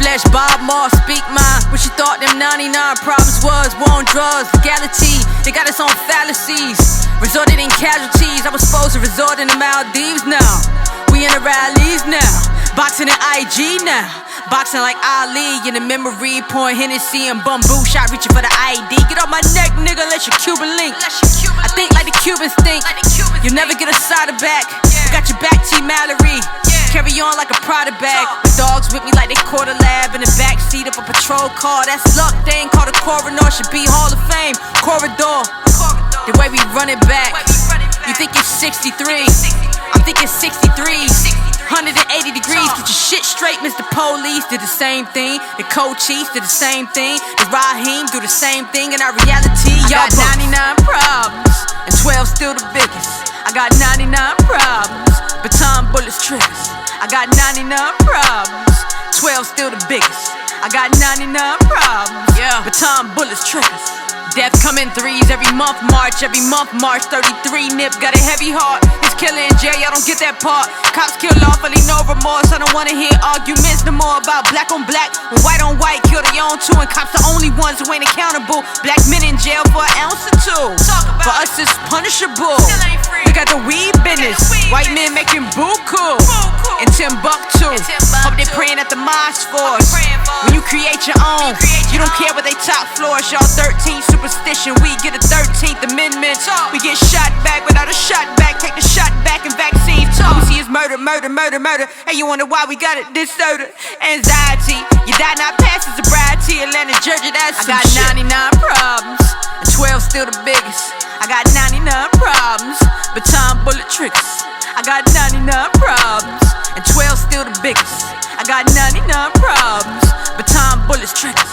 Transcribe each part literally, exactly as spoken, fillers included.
flesh, Bob Moss, speak mine. What you thought them ninety-nine problems was? War on drugs, legality, they got us on fallacies. Resorted in casualties, I was supposed to resort in the Maldives now. We in the rallies now, boxing in I G now. Boxing like Ali in the memory, pouring Hennessy and bamboo shot, reaching for the I D. Get off my neck, nigga, let your Cuban link. I think like the Cubans think. You'll never get a side of back. I got your back, T. Mallory. Carry on like a Prada bag. The dogs with me like they caught a lab in the backseat of a patrol car. That's luck, they ain't called a coroner. Should be Hall of Fame, corridor. The way we run it back. You think it's sixty-three, I'm thinking sixty-three. one hundred eighty degrees, get your shit straight. Mister Police did the same thing. The co-chiefs did the same thing. The Raheem do the same thing. In our reality, y'all got ninety-nine problems and twelve still the biggest. I got ninety-nine problems, baton bullets triggers. I got ninety-nine problems, twelve still the biggest. I got ninety-nine problems, yeah, baton bullets triggers. Death come in threes every month, March, every month, March thirty-three, Nip got a heavy heart. His killer in jail, y'all don't get that part. Cops kill lawfully, no remorse. I don't wanna hear arguments no more about black on black and white on white. Kill their own too, and cops the only ones who ain't accountable. Black men in jail for an ounce or two. For us it's punishable. We got the weed business, white men making buku in Timbuktu. Hope they praying at the mosque for us. When you create your own, you don't care what they top floors. Y'all thirteen superstition, we get a thirteenth amendment. We get shot back without a shot back. Take the shot back and vaccines. All we see is murder, murder, murder, murder. Hey, you wonder why we got it this soda? Anxiety, you die not past the sobriety. Atlanta, Georgia, that's some shit. I got ninety-nine problems and twelve still the biggest. I got ninety-nine problems, baton bullet triggers. I got ninety-nine problems and twelve still the biggest. I got ninety-nine problems, baton bullets triggers.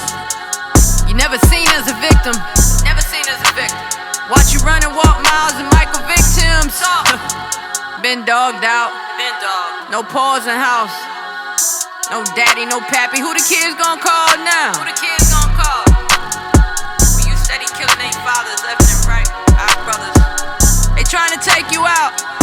You never seen as a victim, never seen as a victim. Watch you run and walk miles and Michael victims. Been dogged out, been dogged. No pause in house, no daddy, no pappy. Who the kids gonna call now? Who the kids gonna call? When you steady killing their fathers left and right, our brothers. They trying to take you out.